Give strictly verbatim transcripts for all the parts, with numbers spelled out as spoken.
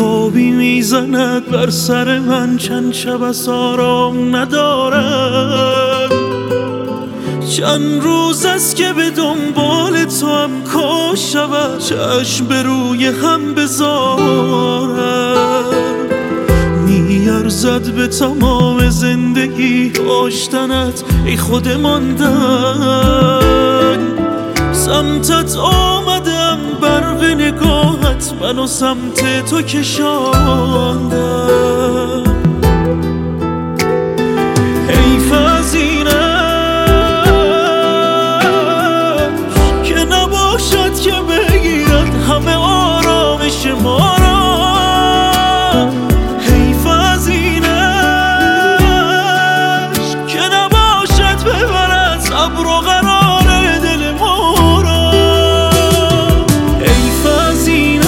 بیخوابی میزند بر سر من، چند شب از آرام ندارم. چند روز است که به دنبال تو هم کاش شود چشم به روی هم بذارم. میارزد به تمام زندگی داشتنت ای خود ماندن. سمتت آمدم برق نگاهت منو سمت تو کشاندم. حیف از اینش که نباشد که بگیرد همه آرامش ما را. حیف از اینش که نباشد ببرد صبر و قرار دل ما را. حیف از اینش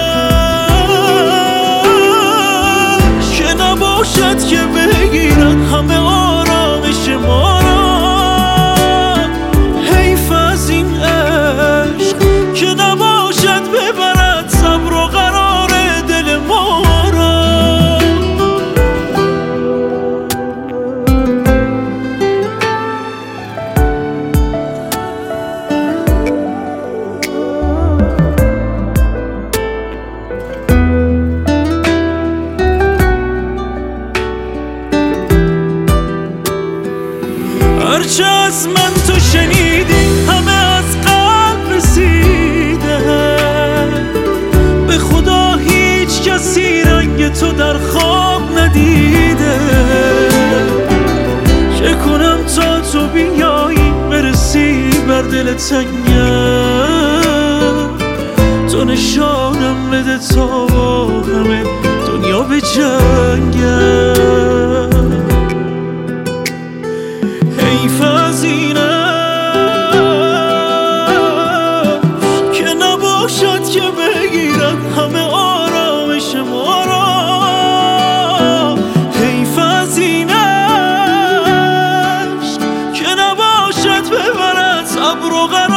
که نباشد که بگیرد همه آرامش ما را. حیف از این عشق که نباشد ببرد صبر و قرار دل ما را. هرچه از من تو شنیدی همه از قلب رسیده. به خدا هیچ کسی رنگ تو در خواب ندیده. چه کنم تا تو بیایی برسی بر دل تنگم. تو نشانم بده تا با همه دنیا به جنگم. حیف از اینش که نباشد که بگیرد همه آرامش ما را. حیف از اینش که نباشد ببرد صبر و قرار